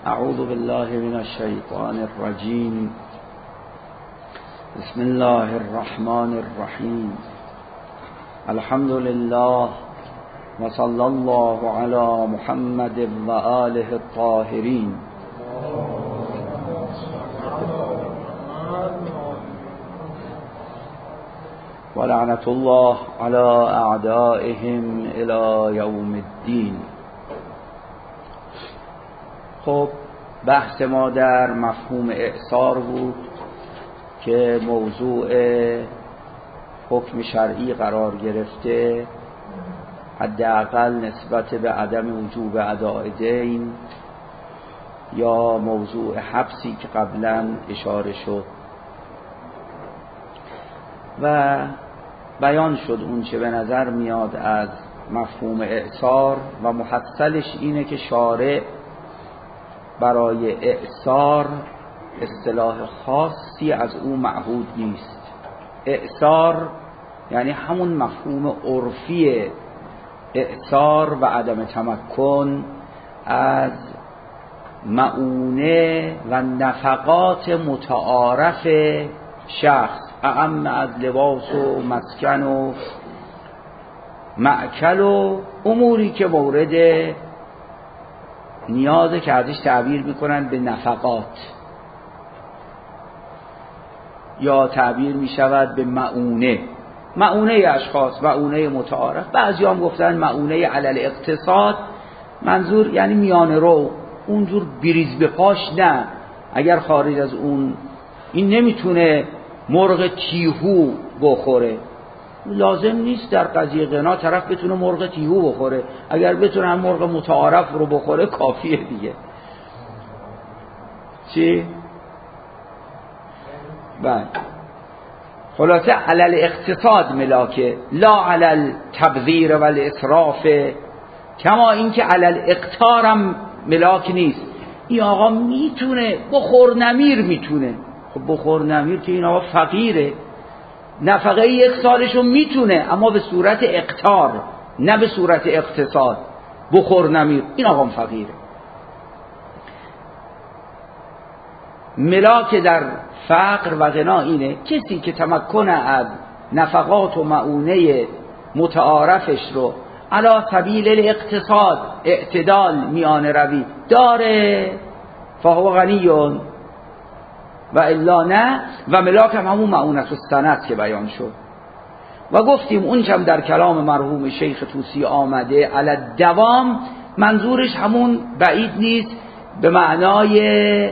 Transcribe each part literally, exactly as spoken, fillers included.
اعوذ بالله من الشیطان الرجیم. بسم الله الرحمن الرحیم. الحمد لله و صلی الله علی محمد و آله الطاهرین. و لعنت الله علی اعدائهم الی یوم الدین. خب بحث ما در مفهوم اعصار بود که موضوع حکم شرعی قرار گرفته، حداقل نسبت به عدم وجوب اداء دین یا موضوع حبسی که قبلا اشاره شد و بیان شد اون چه به نظر میاد از مفهوم اعصار و محصلش اینه که شارع برای اعصار اصطلاح خاصی از او معهود نیست. اعصار یعنی همون مفهوم عرفی اعصار و عدم تمکن از مؤونه و نفقات متعارف شخص، اعم از لباس و مسکن و مأکل و اموری که مورد نیازه که ازش تعبیر میکنن به نفقات یا تعبیر میشود به مؤونه. مؤونه اشخاص، مؤونه متعارف. بعضی هم گفتن مؤونه علل اقتصاد، منظور یعنی میانه رو، اونجور بریز به پاش نه. اگر خارج از اون این نمیتونه مرغ تیهو بخوره، لازم نیست در قضیه غنا طرف بتونه مرغ تیهو بخوره. اگر بتونه هم مرغ متعارف رو بخوره کافیه دیگه. چی؟ بله. خلاصه علل اقتصاد ملاکه، لا علل تبذیر و الاسراف، کما اینکه علل اقتارم ملاک نیست. این آقا میتونه بخور نمیر، میتونه. خب بخور نمیر که این آقا فقیره، نفقه یک سالشو میتونه اما به صورت اقتار نه به صورت اقتصاد. بخور نمیر، این آقا فقیره. ملاک در فقر و غنا اینه کسی که تمکن از نفقات و مؤونه متعارفش رو علی سبیل الاقتصاد، اعتدال، میانه روی داره، فهو غنیون و الا نه. و ملاک هم همون مؤونت السنت که بیان شد و گفتیم اون چم در کلام مرحوم شیخ طوسی آمده علی دوام، منظورش همون بعید نیست به معنای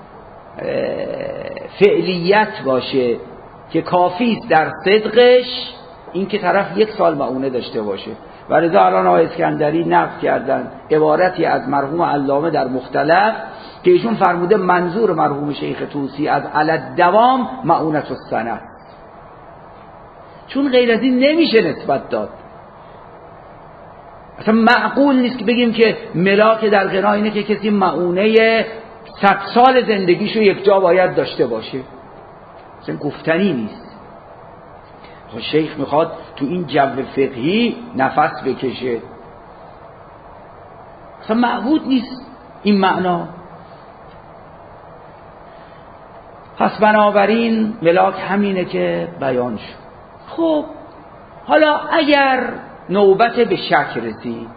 فعلیت باشه که کافی است در صدقش این که طرف یک سال مؤونه داشته باشه. و لذا الان آقای اسکندری نقل کردن عبارتی از مرحوم علامه در مختلف که ایشون فرموده منظور مرحوم شیخ طوسی از علت دوام مؤونت السنه، چون غیر از این نمیشه نسبت داد. اصلا معقول نیست که بگیم که ملاک در غنا اینه که کسی مؤونه صد سال زندگیشو یک جا باید داشته باشه. اصلا گفتنی نیست. خب شیخ میخواد تو این جو فقهی نفس بکشه، اصلا معهود نیست این معنا. پس بنابراین ملاک همینه که بیان شد. خب حالا اگر نوبت به شک رسید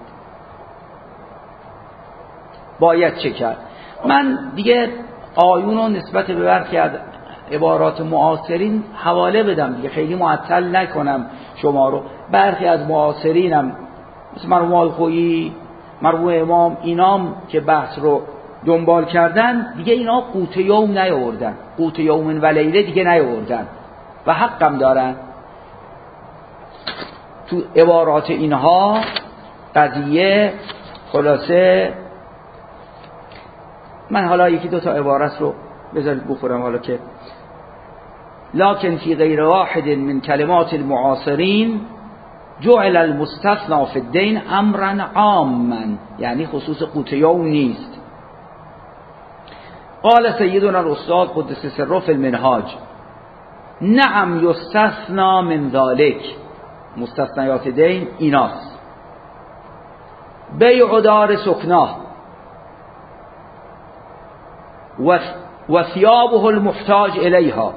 باید چه کرد؟ من دیگه آیونو نسبت به برخی از عبارات معاصرین حواله بدم دیگه، خیلی معطل نکنم شما رو. برخی از معاصرینم مثل مرحوم الخویی، مرحوم امام، اینام که بحث رو دنبال کردن دیگه اینا قوت یوم نیاوردن، قوت یوم و لیله دیگه نیاوردن و حقم دارن. تو عبارات اینها قضیه خلاصه، من حالا یکی دو تا عبارت رو بذارید بخورم حالا که لكن في غیر واحد من کلمات المعاصرین جعل المستثنى في الدين امرا عاما، یعنی خصوص قوت یوم نیست. قال سیدنا الاستاذ قدس سره فی المنهاج نعم یستثنى من ذلك، مستثنیات دین ایناست: بیع دار سکناه، و ثیابه المحتاج الیها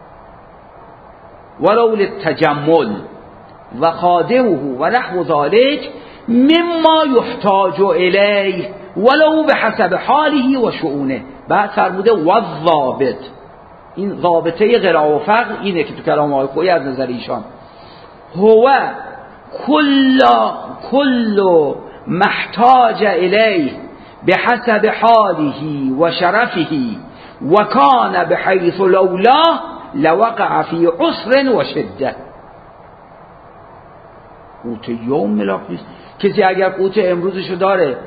ولو للتجمل و خادمه و نحو ذلك مما یحتاج الیه ولو بحسب حاله و شؤونه. بعد فرموده و الضابط، این ضابطه قراء و فقه اینه که تو کلام آقای خویی از نظر ایشان هو کل کل محتاج الیه بحسب حاله و شرفه و کان بحیث لولاه لوقع فی عسر و شده. قوت یوم ملاک نیست. کسی اگر قوت امروزشو داره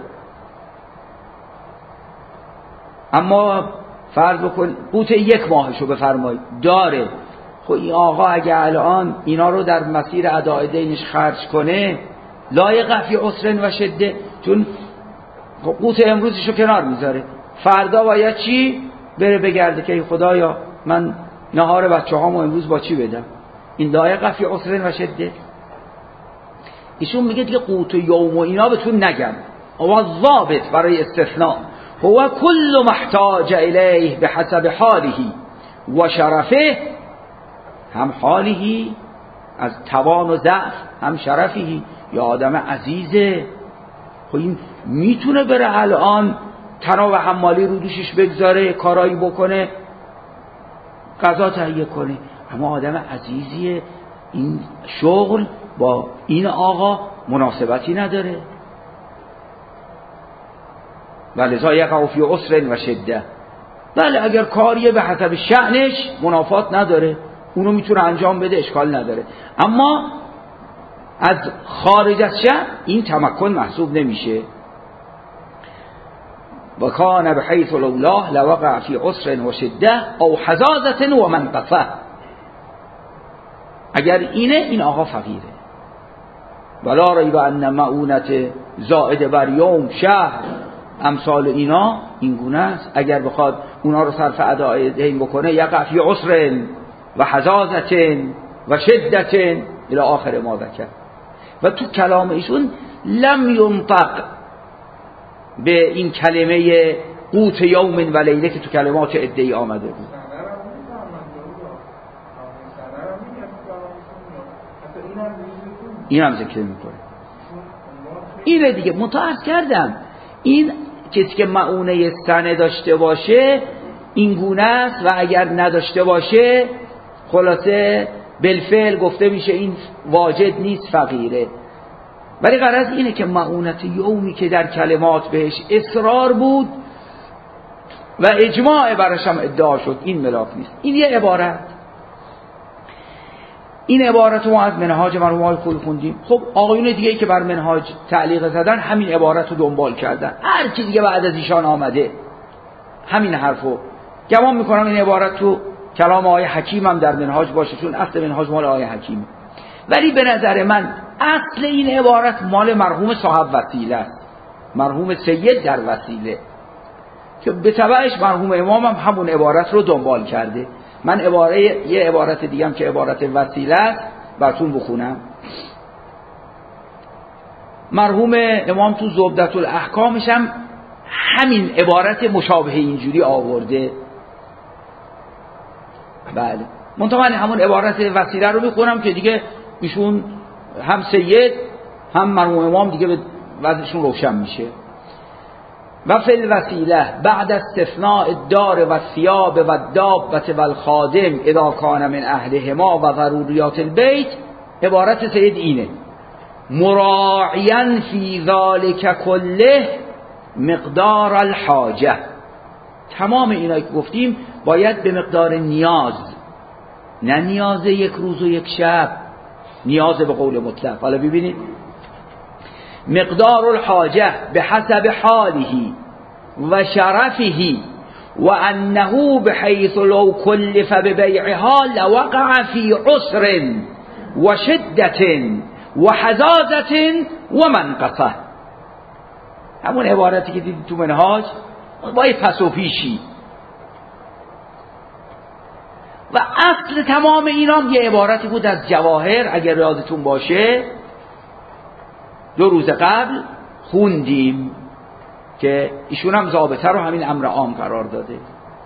اما فرض بکن قوت یک ماهشو بفرمایید داره، خب این آقا اگر الان اینا رو در مسیر اداء دینش خرج کنه لایق فی عسر و شده، چون قوت امروزشو کنار میذاره، فردا باید چی بره بگرده که خدایا من نهار بچه‌هامو امروز با چی بدم، این لایق فی عسر و شده. ایشون میگه دیگه قوت یوم و اینا بهتون نگم، و ضابط برای استثناء هو کل محتاج الیه بحسب حاله و شرفه، هم حاله از توان و ضعف، هم شرفه یا آدم عزیزه. خب این میتونه بره الان تناب حمالی رو دوشش بگذاره، کارایی بکنه، غذا تهیه کنه، اما آدم عزیزیه، این شغل با این آقا مناسبتی نداره. ولذا یقع فی عسر و شده. بله اگر کاریه به حسب شأنش منافات نداره، اونو میتونه انجام بده، اشکال نداره، اما از خارج از شأن این تمکن محسوب نمیشه. و کان بحیث لولاه لوقع فی عسر و شده او حزازة و منقصه. اگر اینه این آقا فقیره. ولا ریب ان معونت زائد بر یوم شهر امثال اینا این گونه است. اگر بخواد اونا رو صرف اداء دین بکنه یقع فی عسر و حزازة و شدة الی آخر ما ذکر. و تو کلام ایشون لم ینطق به این کلمه قوت یوم و لیله که تو کلمات ادعی آمده بود. این هم ذکر میکنه. اینه دیگه متعرض کردم، این کسی که معونه سنه داشته باشه این گونه است و اگر نداشته باشه خلاصه بالفعل گفته میشه این واجد نیست، فقیره. ولی غرض اینه که معونت یومی که در کلمات بهش اصرار بود و اجماع برش هم ادعا شد این ملاک نیست. این یه عبارت، این عبارت رو ما از منهاج مرحوم آقای خویی خوندیم. خب آقایون دیگه ای که بر منهاج تعلیق زدن همین عبارت رو دنبال کردن، هر کی دیگه بعد از ایشان آمده همین حرفو. گمان میکنم این عبارت تو کلام آقای حکیم هم در منهاج باشه، چون اصل منهاج مال آقای حکیم. ولی به نظر من اصل این عبارت مال مرحوم صاحب وسیله است، مرحوم سید در وسیله، که به تبعش مرحوم امام هم همون عبارت رو دنبال کرده. من عباره یه عبارت دیگه هم که عبارت وسیله است براتون بخونم. مرحوم امام تو زبدة الاحکامش هم همین عبارت مشابه اینجوری آورده. بله منتها من همون عبارت وسیله رو میخونم که دیگه ایشون هم سید هم مرحوم امام دیگه به وضعشون روشن میشه. و فی الوسیله بعد استثناء الدار و الثياب و الدابة و الخادم اذا کان من اهلهما و ضروریات البیت، عبارت سید اینه: مراعیا فی ذلک کله مقدار الحاجه. تمام اینا که گفتیم باید به مقدار نیاز، نه نیاز یک روز و یک شب، نیاز به قول مطلق. حالا ببینید مقدار الحاجه به حسب حاله و شرفه و انه بحيث لو كلف ببيعها لوقع في عسر و شدة و حزازة و منقصه. همون عبارتی که دیدید تو منهاج با یه پس و پیشی. و اصل تمام اینام یه عبارتی بود از جواهر، اگر یادتون باشه دو روز قبل خوندیم که ایشون هم ضابطه رو همین امر عام قرار داده.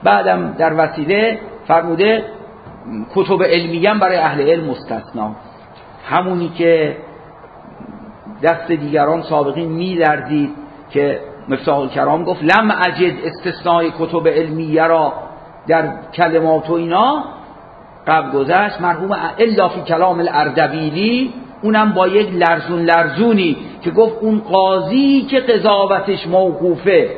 بعدم در وسیله فرموده کتب علمیه برای اهل علم مستثنا، همونی که دست دیگران سابقین می‌لرزید که مفتاح الکرام گفت لم اجد استثنای کتب علمیه را در کلمات و اینا قبل گذشت، مرحوم الا فی کلام الاردبیلی، اونم با یک لرزون لرزونی که گفت اون قاضی که قضاوتش موقوفه.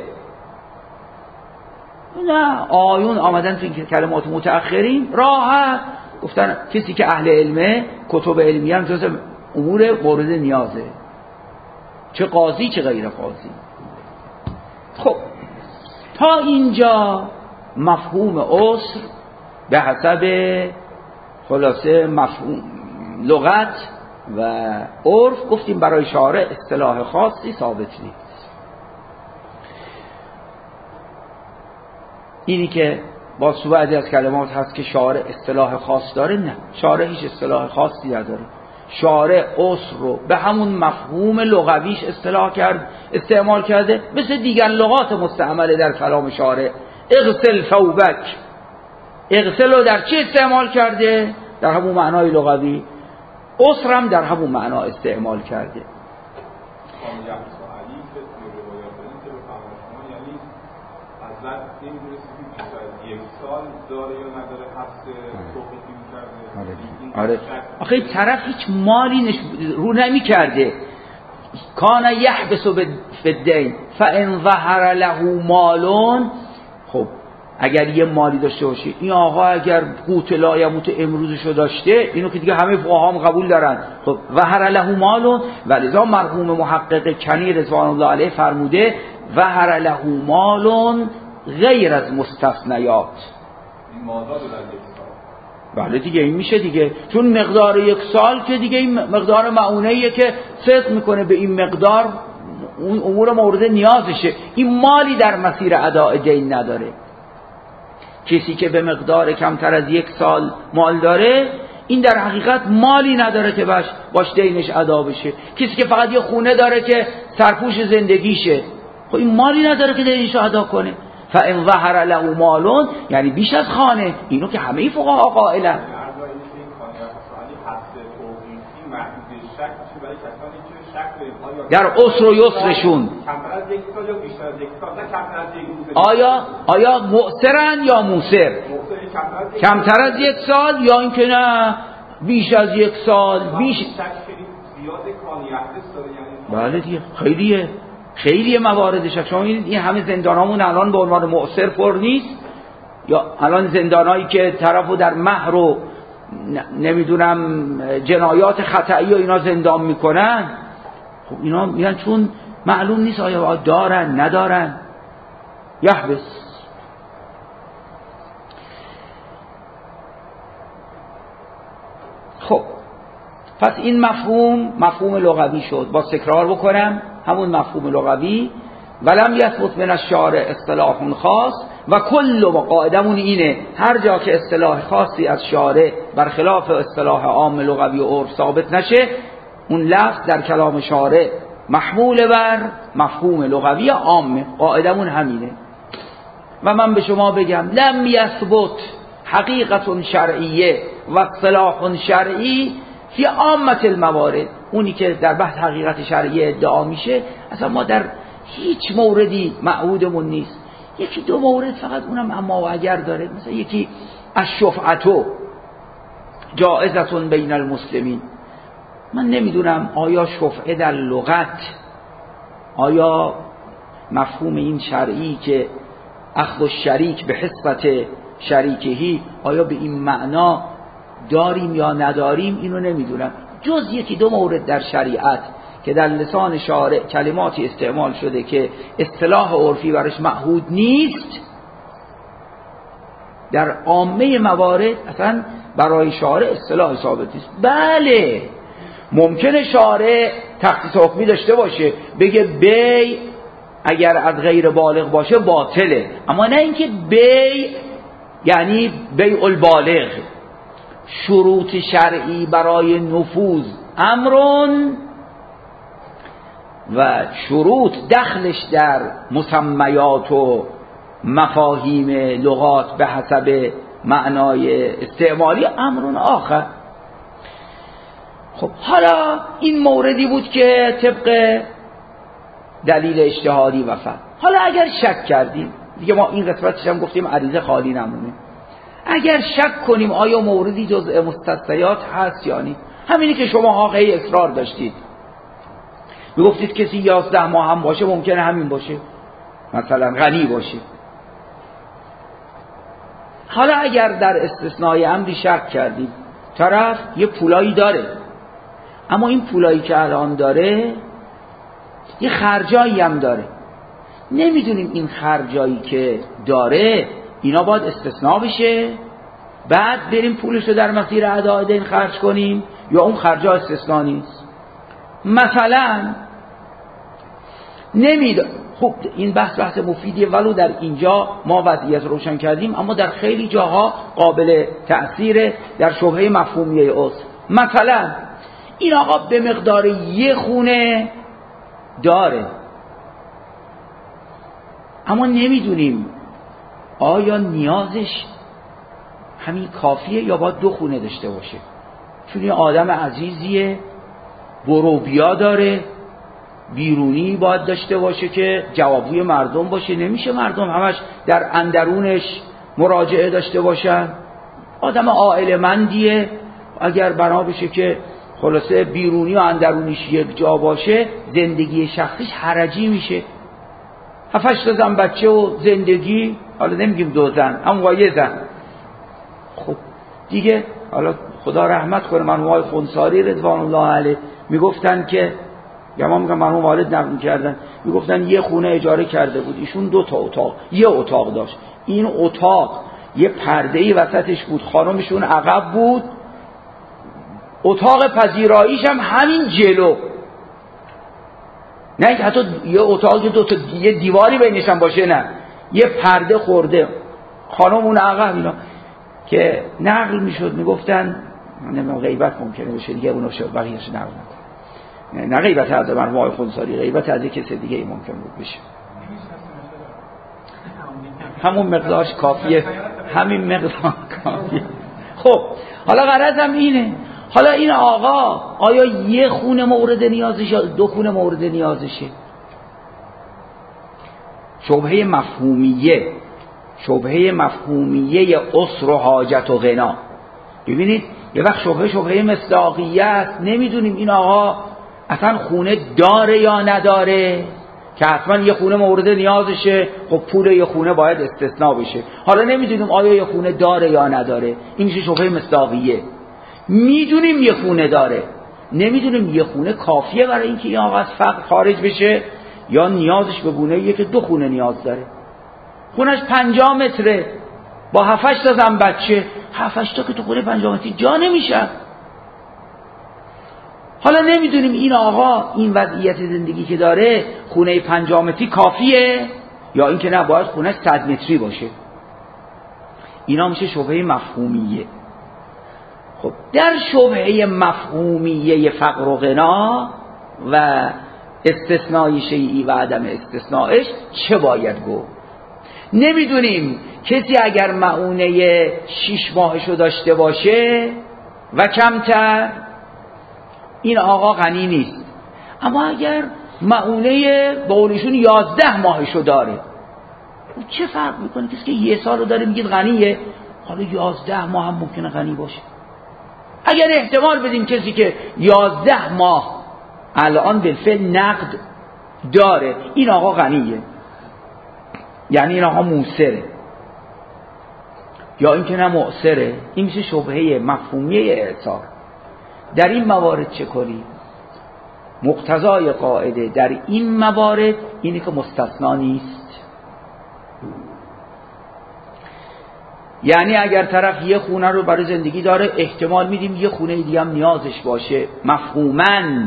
نه آیون آمدن تو این کلمات متأخرین راحت گفتن کسی که اهل علمه کتب علمیه هم جز امور مورد نیازه، چه قاضی چه غیر قاضی. خب تا اینجا مفهوم عسر به حسب خلاصه مفهوم لغت و عرف گفتیم برای شارع اصطلاح خاصی ثابت نیست. اینی که با بعضی از کلمات هست که شارع اصطلاح خاص داره، نه، شارع هیچ اصطلاح خاصی نداره. شارع عسر رو به همون مفهوم لغویش اصطلاح کرد استعمال کرده، مثل دیگر لغات مستعمله در کلام شارع. اغسل ثوبک، اغسل رو در چی استعمال کرده؟ در همون معنای لغوی. عسر هم در همون معنا استعمال کرده. آره آخه طرف هیچ مالی نش... رو نمی کرده. کان یحبس بالدین فان ظهر له مالون. خب اگر یه مالی داشته باشه، این آقا اگر قوت لا یموت امروزشو داشته، اینو که دیگه همه فقها هم قبول دارن، خب ظهر له مالون. ولذا مرحوم محقق کنی رضوان الله علیه فرموده ظهر له مالون غیر از مستثنیات. این مادر بله دیگه این میشه دیگه، چون مقدار یک سال که دیگه این مقدار معونه‌ایه که صدق میکنه به این مقدار اون امور مورد نیازشه. این مالی در مسیر اداء دین نداره. کسی که به مقدار کمتر از یک سال مال داره، این در حقیقت مالی نداره که باش باش دینش ادا بشه. کسی که فقط یه خونه داره که سرپوش زندگیشه، خب این مالی نداره که دینش ادا کنه. فان ظهر له مالون یعنی بیش از خانه، اینو که همه فقها قائلن. در عسر و یسرشون آیا آیا مؤثرن یا موثر؟ کمتر از یک سال یا اینکه نه بیش از یک سال؟ بیش بله دیگه خیلیه خیلی مواردش. شما این همه زندانامون الان به عنوان مؤثر پر نیست؟ یا الان زندانایی که طرفو در مهر و نمیدونم جنایات خطایی و اینا زندان میکنن، خب اینا میگن چون معلوم نیست آیا دارن ندارن یحبس. خب پس این مفهوم مفهوم لغوی شد. با تکرار بکنم همون مفهوم لغوی. ولم یثبت من الشارع اصطلاح خاص و کل قاعدمون اینه هر جا که اصطلاح خاصی از شارع برخلاف اصطلاح عام لغوی و عرف ثابت نشه، اون لفظ در کلام شارع محمول بر مفهوم لغوی عامه. قاعدمون همینه. و من به شما بگم لم یثبت حقیقت شرعیه و اصطلاح شرعی فی عامه الموارد. اونی که در بحث حقیقت شرعیه ادعا میشه اصلا ما در هیچ موردی معهودمون نیست. یکی دو مورد فقط، اونم اما و اگر داره، مثلا یکی الشفعتو جائزتون بین المسلمین. من نمیدونم آیا شفعه در لغت، آیا مفهوم این شرعی که اخذ الشریک به حسبت شریکهی، آیا به این معنا داریم یا نداریم، اینو نمیدونم. جز یکی دو مورد در شریعت که در لسان شارع کلماتی استعمال شده که اصطلاح عرفی برش معهود نیست، در عامه موارد اصلا برای شارع اصطلاح ثابت نیست. بله ممکنه شارع تخصیص حکمی داشته باشه، بگه بی اگر از غیر بالغ باشه باطله، اما نه اینکه بی یعنی بیع البالغ. شروط شرعی برای نفوذ امرون و شروط دخلش در مسمیات و مفاهیم لغات به حسب معنای استعمالی امرون آخر. خب حالا این موردی بود که طبق دلیل اجتهادی و فهم. حالا اگر شک کردیم دیگه، ما این قسمتش هم گفتیم عریضه خالی نمونه، اگر شک کنیم آیا موردی جزء مستثنیات هست یا نه، همینی که شما ها هی اصرار داشتید میگفتید کسی یازده ماه هم باشه ممکنه همین باشه، مثلا غنی باشه. حالا اگر در استثنای امری شک کردیم، طرف یه پولایی داره، اما این پولایی که الان داره یه خرجایی هم داره، نمیدونیم این خرجایی که داره اینا باید استثناء بشه بعد بریم پولش رو در مسیر ادای دین خرج کنیم یا اون خرجا استثناء نیست. مثلا نمیدونم. خب این بحث بحث مفیدیه، ولو در اینجا ما وضعیت روشن کردیم، اما در خیلی جاها قابل تأثیر در شبهه مفهومیه اصل. مثلا این آقا به مقدار یه خونه داره، اما نمیدونیم آیا نیازش همین کافیه یا باید دو خونه داشته باشه، چون یه آدم عزیزیه، برو بیا داره، بیرونی باید داشته باشه که جوابگوی مردم باشه، نمیشه مردم همش در اندرونش مراجعه داشته باشن. آدم عائله‌مندیه، اگر بنا بشه که خلاصه بیرونی و اندرونیش یک جا باشه زندگی شخصیش حرجی میشه. هفتش تا زن بچه و زندگی، حالا نمیگیم دو زن اما یه زن، خب دیگه حالا خدا رحمت کنه مرحوم آقای خونساری رضوان الله علیه میگفتن که، یا ما میگم مرحوم والد نقل میکردن، میگفتن یه خونه اجاره کرده بود ایشون، دو تا اتاق، یه اتاق داشت، این اتاق یه پرده‌ای وسطش بود، خانمشون عقب بود، اتاق پذیراییش هم همین جلو، نه حتی یه اتاق دو تا یه دیواری بینش هم باشه، نه یه پرده خورده، خانم اون عقب. اینا که نقل میشد میگفتن، نمیدونم غیبت ممکنه بشه دیگه، اونو شد بقیه‌اش نقل نکن، نه غیبت از مرحوم آقای خونساری، غیبت از کسی دیگه ای ممکن بود بشه. همون مقدارش کافیه، همین مقدار کافیه. خب حالا غرضم اینه، حالا این آقا آیا یه خونه مورد نیازش یا دو خونه مورد نیازشه؟ شبهه مفهومیه، شبهه مفهومیه اسر و حاجت و غنا. ببینید یه وقت شبهه شبهه مصداقیت، نمیدونیم این آقا اصلا خونه داره یا نداره، که حتما یه خونه مورد نیازشه، خب پول یه خونه باید استثناء بشه. حالا نمیدونیم آیا یه خونه داره یا نداره، این میشه شبهه مصداقیه. میدونیم یه خونه داره، نمیدونیم یه خونه کافیه برای اینکه این آقا از فقر خارج بشه یا نیازش به گونه‌ایه که دو خونه نیاز داره. خونش پنجاه متره با هفتش تا زن بچه، هفتش تا که تو خونه پنجاه متری جا نمیشه. حالا نمیدونیم این آقا این وضعیت زندگی که داره خونه پنجاه متری کافیه یا اینکه نه باید خونش صد متری باشه. اینا میشه شبهه مفهومیه. خب در شبهه مفهومیه فقر و غنا و استثنای شیئی و عدم استثنائش چه باید گفت؟ نمیدونیم کسی اگر مؤونه شیش ماهشو داشته باشه و کمتر، این آقا غنی نیست. اما اگر مؤونه بقولشون یازده ماهشو داره، چه فرق میکنه؟ کسی که یه سالو داره میگید غنیه، حالا یازده ماه هم ممکنه غنی باشه. اگر احتمال بدیم کسی که یازده ماه الان بالفعل نقد داره، این آقا غنیه، یعنی این آقا موسره، یا اینکه نه معسره، این میشه شبهه مفهومیه اعصار. در این موارد چه کنیم؟ مقتضای قاعده در این موارد اینی که مستثنا نیست. یعنی اگر طرف یه خونه رو برای زندگی داره، احتمال میدیم یه خونه دیگه هم نیازش باشه، مفهوماً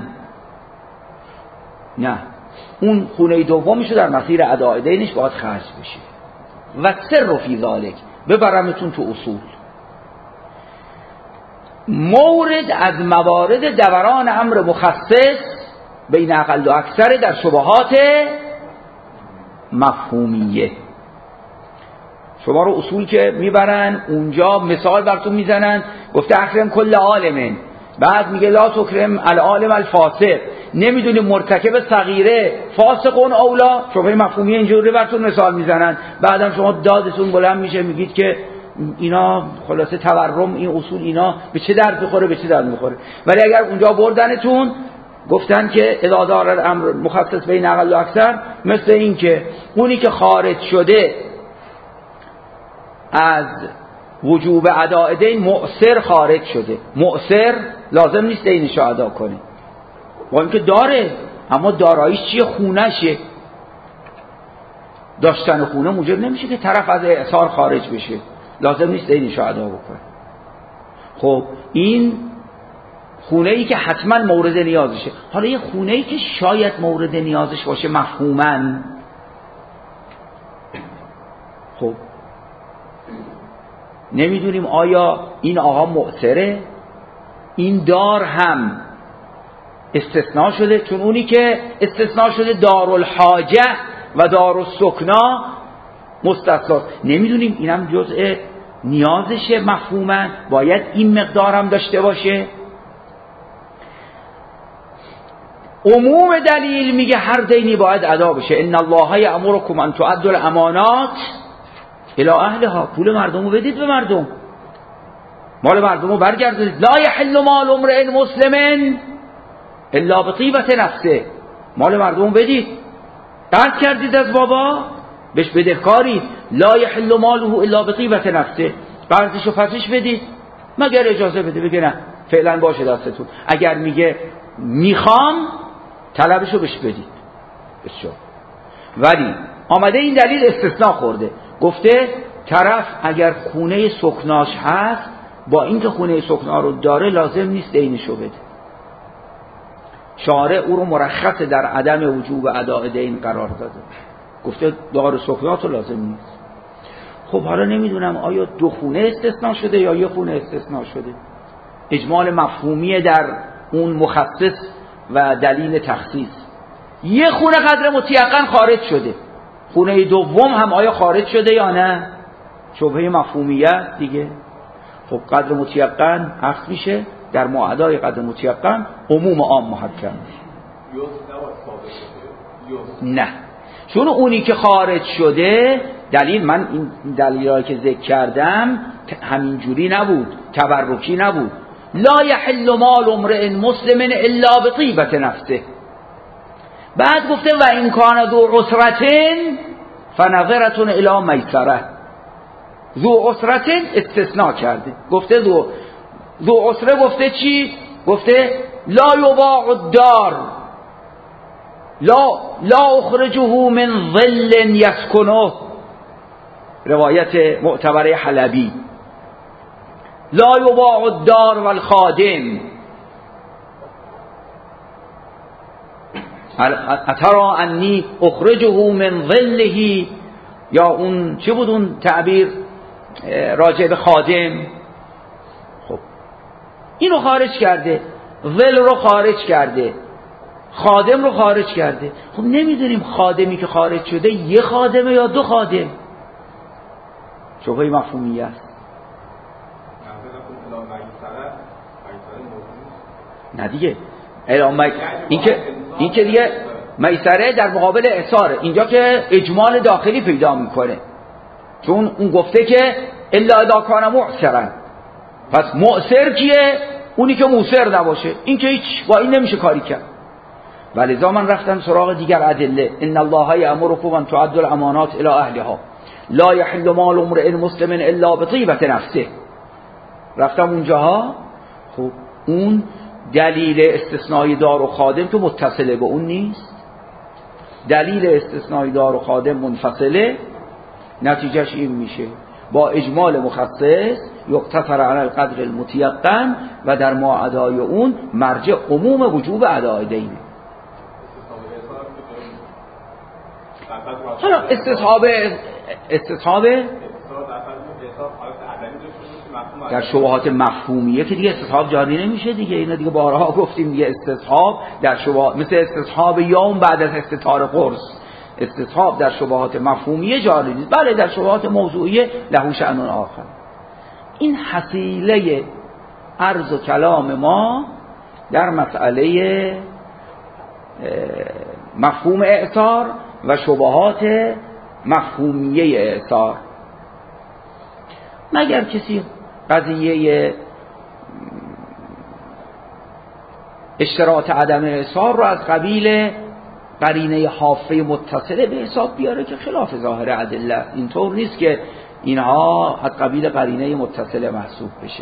نه، اون خونه دومشو در مسیر اداء دینش باید خرج بشه. و سر فی ذالک، ببرمتون تو اصول، مورد از موارد دوران امر مخصص بین اقل و اکثر در شبهات مفهومیه. شما رو اصول که میبرن اونجا مثال براتون میزنن، گفته اکرم کل عالم، بعد میگه لا تکرم العالم الفاسق، نمیدونی مرتکب صغیره فاسقون اولا، شبهه مفهومی اینجوری براتون مثال میزنن، بعدم شما دادتون بلند میشه میگید که اینا خلاصه تورم، این اصول اینا به چه درد میخوره به چه درد میخوره. ولی اگر اونجا بردنتون گفتن که اذا دار الامر مخصص بین اقل و اکثر، مثل این که اونی که خارج شده از وجوب اداء دین مؤثر خارج شده، مؤثر لازم نیست دینشو ادا کنه، با اینکه داره اما داراییش چیه؟ خونشه. داشتن خونه موجب نمیشه که طرف از اعصار خارج بشه، لازم نیست دینشو ادا بکنه. خب این خونه ای که حتما مورد نیازشه. حالا یه خونه ای که شاید مورد نیازش باشه مفهوماً، خب نمیدونیم آیا این آقا مؤثره؟ این دار هم استثناء شده، چون اونی که استثناء شده دارالحاجه و دارالسکنا مستثنا. نمیدونیم اینم جزء نیازشه مفهوما، باید این مقدار هم داشته باشه. عموم دلیل میگه هر دینی باید ادا بشه. ان الله یأمرکم ان تؤدوا الامانات الی اهلها، پول مردمو بدید به مردم، مال مردمو برگردونید. لا یحل مال امرئ مسلم الا بطیبة نفسه، مال مردمو بدید. قرض کردید از بابا بهش بدهکارید، لا یحل ماله الا بطیبة نفسه، قرضشو پسش بدید مگر اجازه بده، بگه نه فعلا باشه دستتون. اگر میگه میخوام طلبشو بهش بدید. بسیار. ولی آمده این دلیل استثناء خورده، گفته طرف اگر خونه سکناش هست، با اینکه خونه سکنا رو داره لازم نیست دینشو بده. شارع او رو مرخص در عدم وجوب اداء دین قرار داده، گفته دار سکنات رو لازم نیست. خب حالا نمیدونم آیا دو خونه استثناء شده یا یه خونه استثناء شده. اجمال مفهومی در اون مخصص و دلیل تخصیص. یه خونه قدر مطلقاً خارج شده، خونه دوم هم آیا خارج شده یا نه؟ شبهه مفهومیت دیگه. خب قدر مطلقاً عقد میشه، در معادای قدر مطلقاً عموم عام محکم. نه، چون اونی که خارج شده دلیل، من این دلیلی که ذکر کردم همینجوری نبود، تبرکی نبود. لا یحل مال امرئ مسلم الا بطیبة نفسه. بعد گفته و این کان ذو عسرة فنظرة الی میسرة. ذو عسرة استثناء کرده، گفته ذو ذو عسره، گفته چی؟ گفته لا یباع الدار لا لا اخرجه من ظل یسکنه، روایت معتبره حلبی. لا یباع الدار والخادم اترا انی اخرجه من ظله، یا اون چی بود اون تعبیر راجع به خادم. خب اینو خارج کرده، ظل رو خارج کرده، خادم رو خارج کرده. خب نمیدونیم خادمی که خارج شده یه خادمه یا دو خادم. شبهه مفهومی است. نه دیگه این که این که دیگه میسره در مقابل احصاره، اینجا که اجمال داخلی پیدا میکنه، چون اون گفته که الا اذا کان معسرا. پس معسر کیه؟ اونی که موسر نباشه، این که هیچ با این نمیشه کاری کرد. ولذا من رفتم سراغ دیگر ادله. ان الله یأمرکم ان تؤدوا الامانات الی اهلها لا یحل مال امرئ مسلم الا بطیبة نفسه. رفتم اونجاها. خب اون دلیل استثنای دار و خادم که متصله به اون نیست، دلیل استثنای دار و خادم منفصله، نتیجهش این میشه با اجمال مخصص یقتصر علی القدر المتیقن و در معادای اون مرجع عموم وجوب اداء دینه. حالا استصحاب استصحاب در شبهات مفهومیه که دیگه استصحاب جاری نمیشه دیگه، اینا دیگه بارها گفتیم دیگه. استصحاب در شبهات مثل استصحاب یوم بعد از استطار قرص، استصحاب در شبهات مفهومیه جاری نیست، بله در شبهات موضوعیه له شأن آخر. این حصیله عرض و کلام ما در مسئله مفهوم اعصار و شبهات مفهومیه اعصار. مگر کسی قضیه اشتراط عدم اعصار رو از قبیل قرینه حافه متصله به حساب بیاره که خلاف ظاهر ادله است. اینطور نیست که اینها از قبیل قرینه متصله محسوب بشه.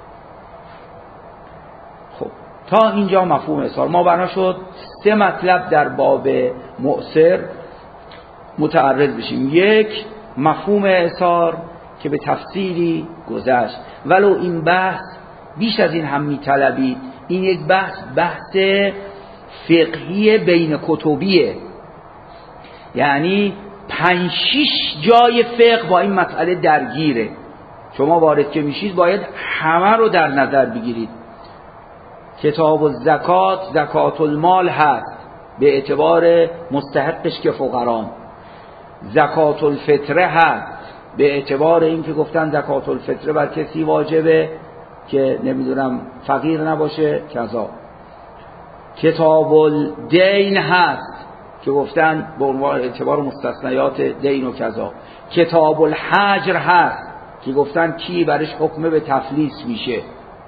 خب تا اینجا مفهوم اعصار. ما بنا شد سه مطلب در باب مؤثر متعرض بشیم. یک، مفهوم اعصار که به تفصیلی گذشت، ولو این بحث بیش از این هم میطلبید. این یک بحث بحث فقهی بین کتبیه، یعنی پنج شش جای فقه با این مسئله درگیره. شما وارد که میشید باید همه رو در نظر بگیرید. کتاب الزکات، زکات المال هست به اعتبار مستحقش که فقران. زکات الفطره هست به اعتبار این که گفتن زکات الفطره بر کسی واجبه که نمیدونم فقیر نباشه کذا. کتاب الدین هست که گفتن به عنوان اعتبار مستثنیات دین و کذا. کتاب الحجر هست که گفتن کی برش حکمه به تفلیس میشه.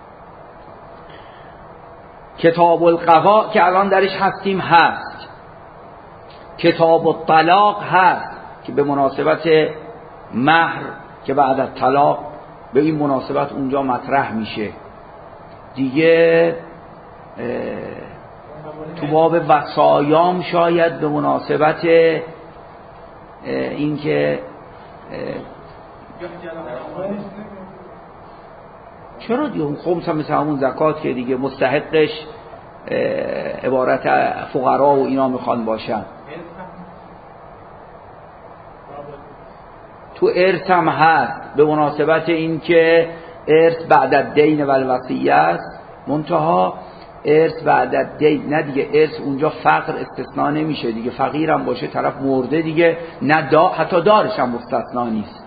کتاب القضاء که الان درش هستیم هست. کتاب الطلاق هست که به مناسبت مهر که بعد از طلاق به این مناسبت اونجا مطرح میشه دیگه. تو باب وصایام شاید به مناسبت اینکه چرا دیگه اون خمس هم مثل همون زکات که دیگه مستحقش عبارت فقرا و اینا میخوان باشن. تو ارث هم هست به مناسبت اینکه ارث بعد از دین و الوصیه است، منتها ارث بعد از دین نه دیگه، ارث اونجا فقر استثناء نمیشه دیگه، فقیرم باشه طرف مرده دیگه، نه دا حتی دارش هم مستثناء نیست.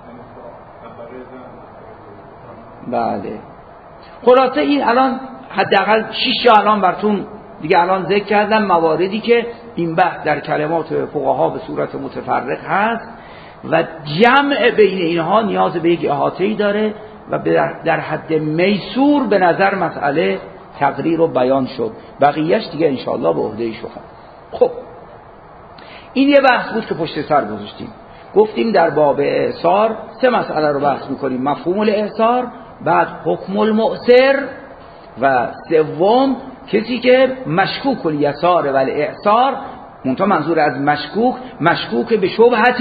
بله خلاصه این الان حداقل شش تا الان براتون دیگه الان ذکر کردم مواردی که این بحث در کلمات فقها به صورت متفرق هست و جمع بین اینها نیاز به یک احاطه‌ای داره و در حد میسور به نظر مسئله تقریر و بیان شد، بقیهش دیگه انشاءالله به عهده شما. خب این یه بحث بود که پشت سر گذاشتیم. گفتیم در باب اعصار سه مسئله رو بحث میکنیم: مفهوم الاعصار، بعد حکم المؤثر و سوم کسی که مشکوک الیسار و الاعصار، منتها منظور از مشکوک مشکوک به شبهت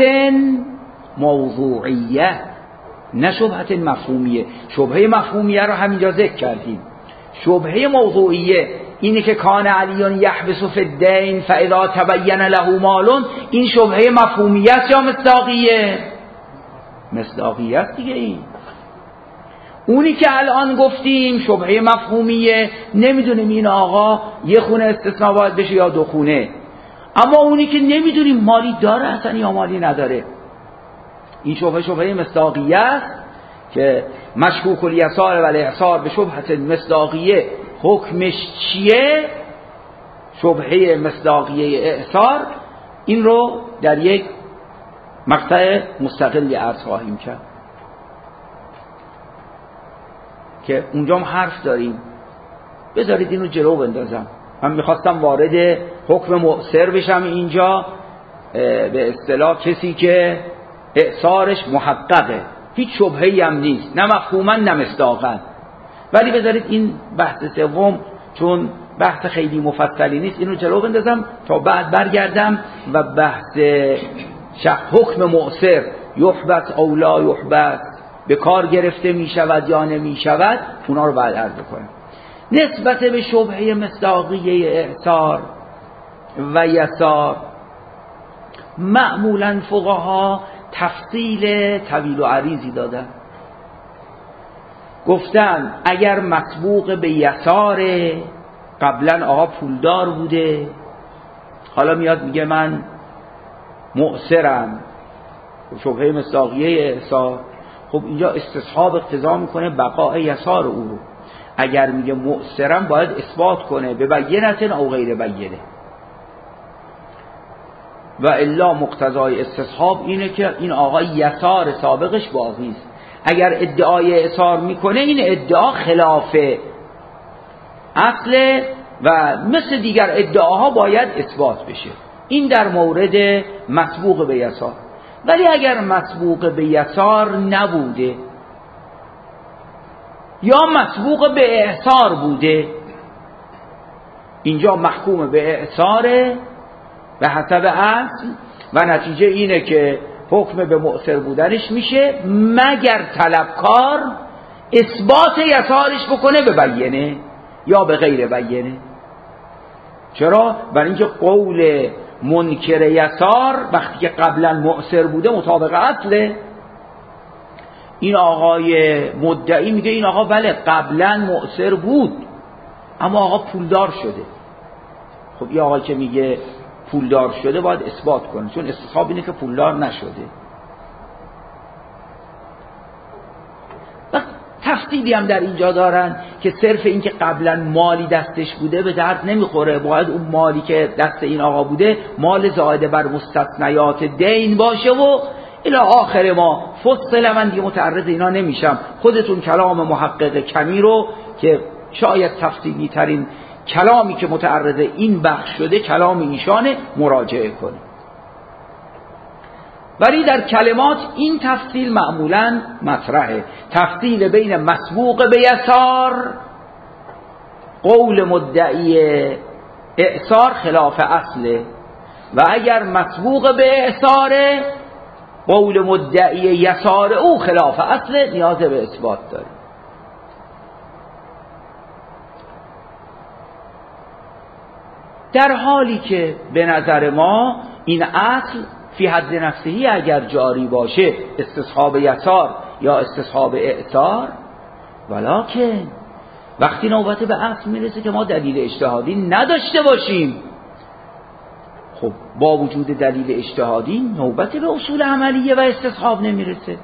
موضوعیه نه شبهت مفهومیه. شبهه مفهومیه رو همینجا ذکر کردیم. شبهه موضوعیه اینه که کان علیون یحبس فی الدین فاذا تبین له مال، این شبهه مفهومیه است یا مصداقیه؟ مصداقیه است دیگه. این اونی که الان گفتیم شبهه مفهومیه، نمیدونیم این آقا یه خونه استثناء باید بشه یا دو خونه، اما اونی که نمیدونیم مالی داره اصلا یا مالی نداره، این شبهه شبهه مصداقیه است که مشکوک الیسار و الاعصار به شبهت مصداقیه حکمش چیه؟ شبهه مصداقیه اعصار. این رو در یک مقطع مستقلی عرض خواهیم کرد که اونجا هم حرف داریم. بذارید اینو جلو بندازم. من میخواستم وارد حکم مؤثر بشم اینجا، به اصطلاح کسی که اعصارش محققه، هیچ شبهه‌ای هم نیست، نه مفهوما نه مصداقا. ولی بذارید این بحث سوم چون بحث خیلی مفصلی نیست اینو جلو بندازم تا بعد برگردم و بحث حکم مؤثر یحبس او لا یحبس، به کار گرفته می شود یا نمی شود، اونا رو بعد عرض کنم. نسبت به شبهه مصداقیه اعصار و یسار معمولا فقها تفصیل طویل و عریضی دادن. گفتن اگر مسبوق به یسار، قبلا آقا پولدار بوده، حالا میاد میگه من مؤثرم، شبهه مصداقیه اعصار، خب اینجا استصحاب اقتضا میکنه بقاء یسار او رو. اگر میگه مؤثرم باید اثبات کنه به بینت او غیر بینه، و الا مقتضای استصحاب اینه که این آقا یسار سابقش باقی است. اگر ادعای اعصار میکنه این ادعا خلاف اصل و مثل دیگر ادعاها باید اثبات بشه. این در مورد مسبوق به یسار. ولی اگر مسبوق به یسار نبوده یا مسبوق به اعصار بوده، اینجا محکوم به اعصاره به حسب اصل و نتیجه اینه که حکم به مؤثر بودنش میشه مگر طلبکار اثبات یسارش بکنه به بینه یا به غیر بینه. چرا؟ برای اینکه قول منکر یسار وقتی که قبلا مؤثر بوده مطابق اصله. این آقای مدعی میگه این آقا بله قبلا مؤثر بود اما آقا پولدار شده. خب این آقا که میگه پولدار شده باید اثبات کنه، چون استصحاب اینه که پولدار نشده. و تفصیلی هم در اینجا دارن که صرف این که قبلا مالی دستش بوده به درد نمیخوره، باید اون مالی که دست این آقا بوده مال زائد بر مستثنیات دین باشه و الی آخر ما فصل. من دیگه متعرض اینا نمیشم، خودتون کلام محقق کمی رو که شاید تفصیلی ترین کلامی که متعرض این بخش شده کلام ایشانه مراجعه کنید. ولی در کلمات این تفصیل معمولا مطرحه، تفصیل بین مسبوق به یسار قول مدعی اعصار خلاف اصله و اگر مسبوق به اعصاره قول مدعی یسار او خلاف اصله، نیاز به اثبات داره. در حالی که به نظر ما این اصل فی حد نفسهی اگر جاری باشه استصحاب یسار یا استصحاب اعصار، ولکن وقتی نوبت به اصل میرسه که ما دلیل اجتهادی نداشته باشیم، خب با وجود دلیل اجتهادی نوبت به اصول عملیه و استصحاب نمیرسه.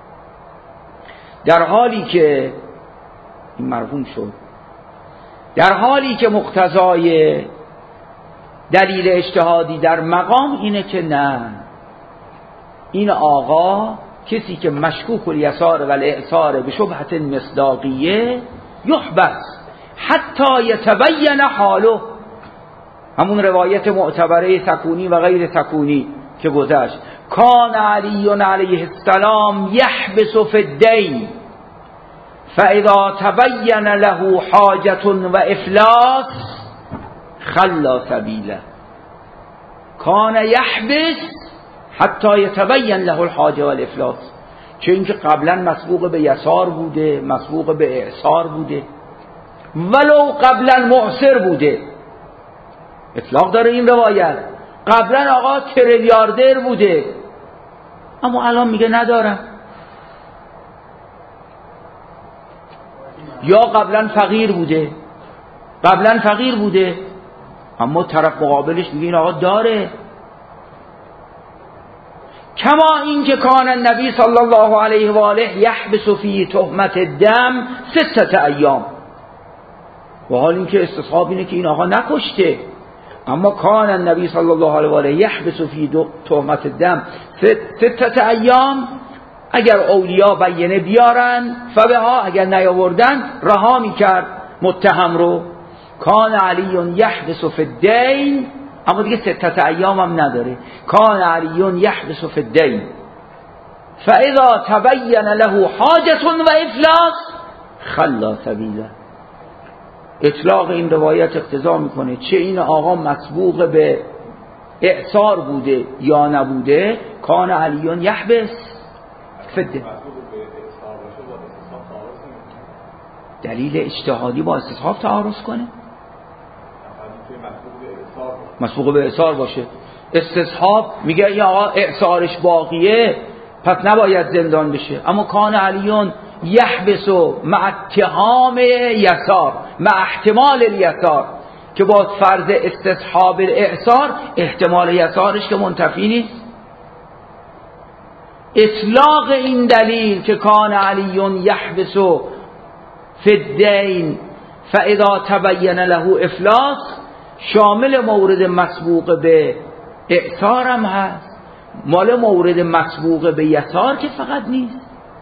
در حالی که این مرحوم شد، در حالی که مقتضای دلیل اجتهادی در مقام اینه که نه، این آقا کسی که مشکوک الیسار و الاعصار به شبهت مصداقیه یحبس حتی یتبین حاله، همون روایت معتبره سکونی و غیر سکونی که گذشت، کان علی علیه السلام یحبس فی الدین فاذا تبین له حاجت و افلاس خلا سبیله. کان یحبس حتی یتبین له الحاجه و الافلاس، چه اینکه قبلا مسبوق به یسار بوده، مسبوق به اعصار بوده، ولو قبلا معسر بوده. اطلاق داره این روایت، قبلا آقا تریلیاردر بوده اما الان میگه ندارم، یا قبلا فقیر بوده، قبلا فقیر بوده اما طرف مقابلش میگه این آقا داره. کما اینکه کان النبی صلی الله علیه و آله یحبس فی تهمت الدم سته ایام، و حال اینکه استصحاب اینه که این آقا نکشته، اما کان النبی صلی الله علیه و آله یحبس فی تهمت الدم سته ایام، اگر اولیا بینه بیارن فبها، اگر نیاوردن رها میکرد متهم رو. کان علی یحبس فی الدین، اما دیگه سته ایام هم نداره. کان علی یحبس فی الدین فاذا تبین له حاجت و افلاس خلا سبیله. اطلاق این روایت اقتضا میکنه چه این آقا مسبوق به اعصار بوده یا نبوده، کان علی یحبس فی الدین. دلیل اجتهادی با استصحاب تعارض کنه؟ مسبوق به اعصار باشه. استصحاب میگه این آقا اعصارش باقیه پس نباید زندان بشه، اما کان علیون یحبس مع اتهام یسار مع احتمال الیسار، که با فرض استصحاب الاعصار احتمال یسارش که منتفی نیست. اطلاق این دلیل که کان علی یحبس فی الدین فاذا تبین له افلاس شامل مورد مسبوق به اعصار هم هست، مال مورد مسبوق به یسار که فقط نیست.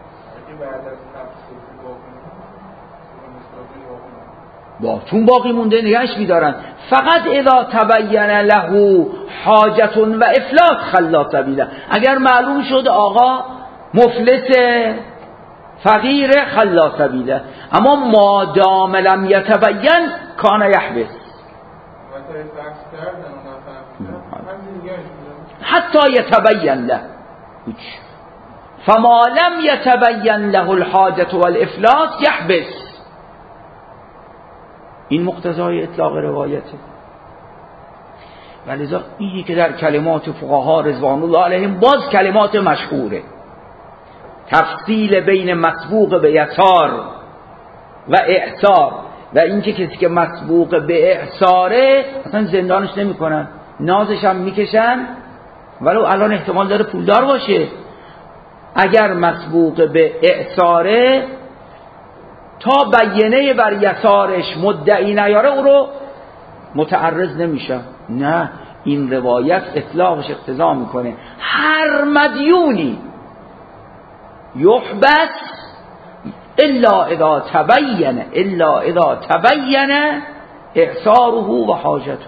با چون باقی مونده نگهش می‌دارن. فقط اذا تبین له حاجت و افلاس خلا سبیله، اگر معلوم شد آقا مفلس فقیر خلا سبیله، اما مادام لم یتبین کان یحبس. حتی یتبین له، فما لم یتبین له الحاجت والافلاس یحبس. این مقتضای اطلاق روایته. ولذا اینی که در کلمات فقها رضوان الله علیهم باز کلمات مشهوره، تفصیل بین مسبوق به یسار و اعصار، و اینکه کسی که مسبوق به اعصاره اصلا زندانش نمی کنن، نازش هم میکشن، ولو الان احتمال داره پولدار باشه. اگر مسبوق به اعصاره تا بیانه بر یسارش مدعی نیاره او رو متعرض نمیشه. نه، این روایت اطلاقش اقتضا میکنه هر مدیونی یحبس الا اذا تبین الا اذا تبین اعصاره و حاجته.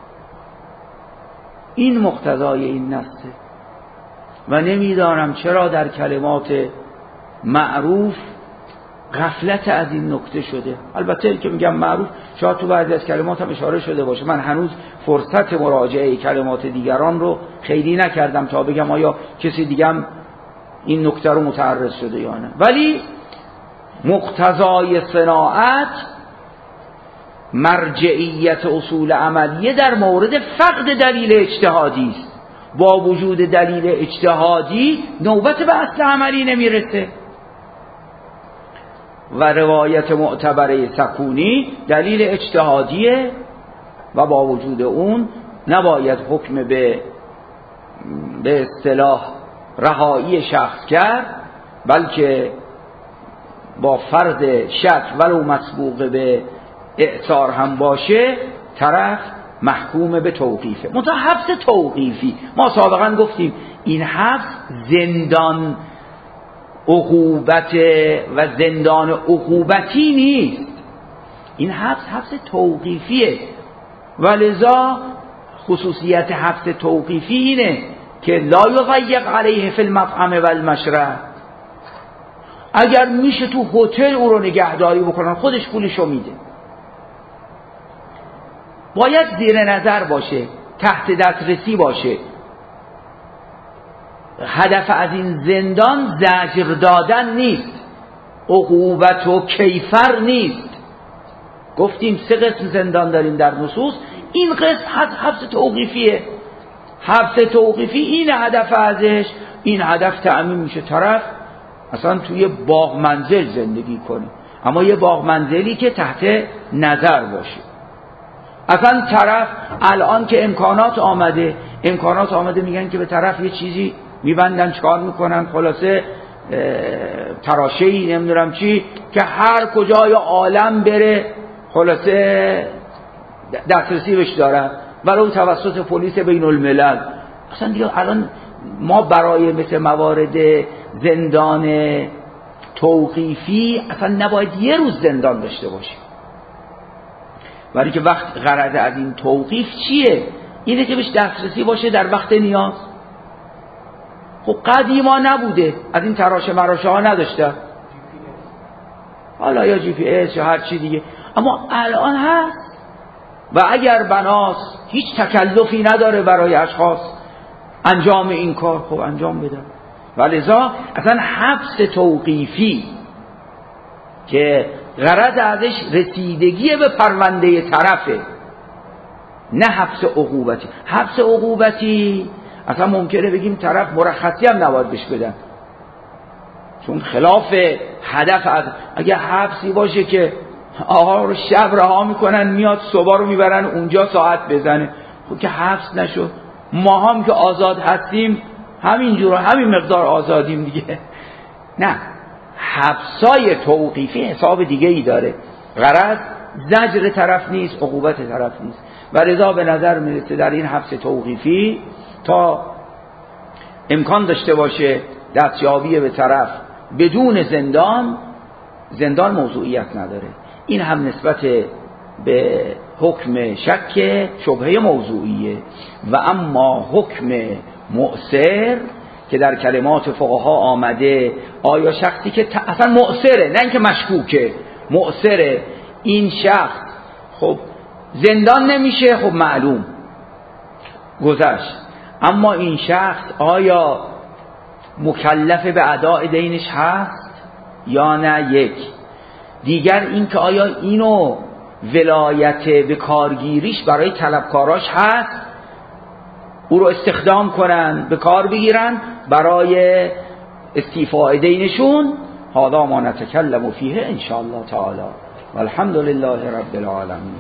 این مقتضای این نصه. و نمیدانم چرا در کلمات معروف غفلت از این نکته شده. البته که میگم معروف، شاید تو بعضی از کلمات هم اشاره شده باشه. من هنوز فرصت مراجعه کلمات دیگران رو خیلی نکردم تا بگم آیا کسی دیگه هم این نکته رو متعرض شده یا نه. ولی مقتضای صناعت مرجعیت اصول عملیه در مورد فقد دلیل اجتهادی است. با وجود دلیل اجتهادی نوبت به اصل عملی نمیرسه. و روایت معتبره سکونی دلیل اجتهادیه و با وجود اون نباید حکم به به اصطلاح رهایی شخص کرد، بلکه با فرض شک ولو مسبوق به اعصار هم باشه طرف محکوم به توقیفه. منتها حبس توقیفی، ما سابقا گفتیم این حبس زندان عقوبت و زندان عقوبتی نیست، این حبس حبس توقیفیه. ولذا خصوصیت حبس توقیفی اینه که لا یضیق علیه فی المطعم و المشرب. اگر میشه تو هتل او رو نگهداری بکنن، خودش پولشو میده. باید زیر نظر باشه، تحت دسترسی باشه. هدف از این زندان زجر دادن نیست، عقوبت و کیفر نیست. گفتیم سه قسم زندان داریم در نصوص، این قسم حبس توقیفیه. حبس توقیفی این هدف ازش، این هدف تأمین میشه طرف اصلا توی باغ منزل زندگی کنه، اما یه باغ منزلی که تحت نظر باشه. اصلا طرف الان که امکانات آمده امکانات آمده میگن که به طرف یه چیزی میبندن، چکار میکنن، خلاصه تراشه‌ای نمیدونم چی که هر کجای عالم بره خلاصه دسترسی بهش دارن، ولو توسط پلیس بین الملل. اصلا دیگه الان ما برای مثل موارد زندان توقیفی اصلا نباید یه روز زندان داشته باشیم، ولی که وقت غرض از این توقیف چیه؟ اینه که بهش دسترسی باشه در وقت نیاز. خب قدیما نبوده، از این تراشه مراشه ها نداشته، حالا یا جی پی اس یا هر چی دیگه، اما الان هست و اگر بناس هیچ تکلفی نداره برای اشخاص انجام این کار، خب انجام بدن. ولذا اصلا حبس توقیفی که غرض ازش رسیدگی به پرونده طرفه، نه حبس عقوبتی. حبس عقوبتی اصلا ممکنه بگیم طرف مرخصی هم نباید بهش بدن، چون خلاف هدف. از اگه حبسی باشه که آقا رو شب رها میکنن میاد صبح رو میبرن اونجا ساعت بزنه، خب که حبس نشد. ما هم که آزاد هستیم همینجور همین مقدار آزادیم دیگه. نه، حبسای توقیفی حساب دیگه ای داره. غرض زجر طرف نیست، عقوبت طرف نیست. و لذا به نظر میرسه در این حبس توقیفی تا امکان داشته باشه دستیابی به طرف بدون زندان، زندان موضوعیت نداره. این هم نسبت به حکم شک شبهه موضوعیه. و اما حکم مؤثر که در کلمات فقها آمده، آیا شخصی که اصلا مؤثره، نه اینکه مشکوکه، مؤثره، این شخص خب زندان نمیشه، خب معلوم گذشت. اما این شخص آیا مکلف به اداء دینش هست یا نه؟ یک دیگر این که آیا اینو ولایت به کارگیریش برای طلبکاراش هست، او رو استخدام کنن، به کار بگیرن برای استیفاء دینشون. هذا ما نتکلم فیه ان شاء الله تعالی والحمد لله رب العالمین.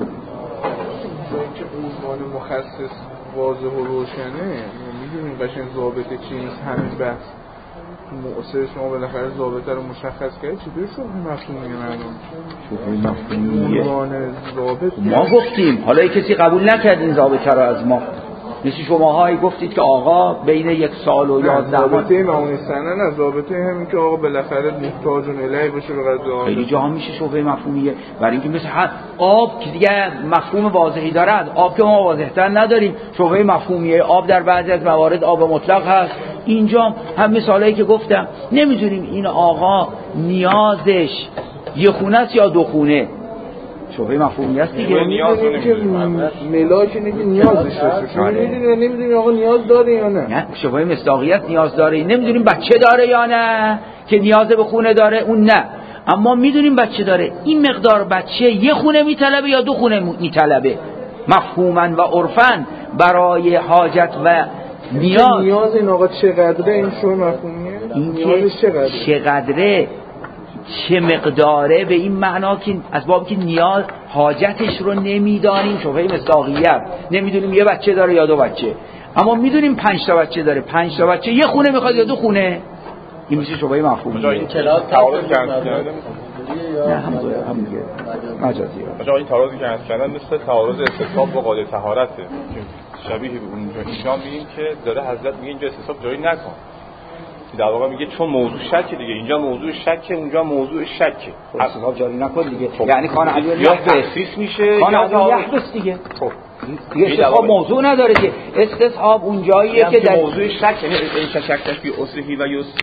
که عنوان مخصص واضح و روشنه، میدونیم قشنگ ضابطه چیست، همین بحث مؤثر شما بالاخره ضابطه رو مشخص کرد، چطور شبهه مفهومیه معلوم شبهه مفهومیه عنوان ضابط ما گفتیم، حالا کسی قبول نکرد این ضابطه رو از ما، مثل شماهایی گفتید که آقا بین یک سال و یازده ماه. ضابطه معونی سنن از ضابطه همین که آقا بالاخره محتاج الیه باشه به قضا. خیلی جاها میشه شبهه مفهومیه، برای اینکه مثل آب که دیگه مفهوم واضحی داره، آب که ما واضح‌تر نداریم، شبهه مفهومیه آب در بعضی از موارد آب مطلق هست. اینجا هم مثالایی که گفتم، نمیدونیم این آقا نیازش یه خونه است یا دو خونه، شبهه مفهومی است دیگه. نیاز که ملاک اینه که نیازش داره، شما نمیدونید نمیدونید آقا نیاز داره یا نه. نه، شبهه مصداقیت نیاز داره، نمیدونیم بچه داره یا نه، که نیاز به خونه داره اون نه، اما میدونیم بچه داره. این مقدار بچه یه خونه میطلبه یا دو خونه میطلبه، مفهوما و عرفا برای حاجت و نیاز. نیاز این آقا چقدره، این شبهه مفهومیه. نیازش چقدره چقدره چه مقداره، به این معنا که از باب که نیاز حاجتش رو نمیدانیم، شبهه مصداقیت، نمیدونیم یه بچه داره یا دو بچه، اما میدونیم پنج تا بچه داره، پنج تا بچه یه خونه میخواد یا دو خونه، این میشه شبهه مفهومیه. این کلاس تعارض کرد نه هم دوره هم دیگه مجازیه. آقا این تعارضی که هست کردن مثل تعارض استصحاب با قاعده طهارته، شبیه به اونجا. اینجا میگیم که داره حضرت میگه اینجا استصحاب جایی نکن، در واقع میگه چون موضوع شکه دیگه، اینجا موضوع شکه اونجا موضوع شکه، استصحاب جاری نکن دیگه. یعنی کان علی یا تأسیس میشه یا یحدث دیگه. خب استصحاب موضوع نداره که، استصحاب اونجاییه که در موضوع شک، یعنی این شک شک فی اصله و یوس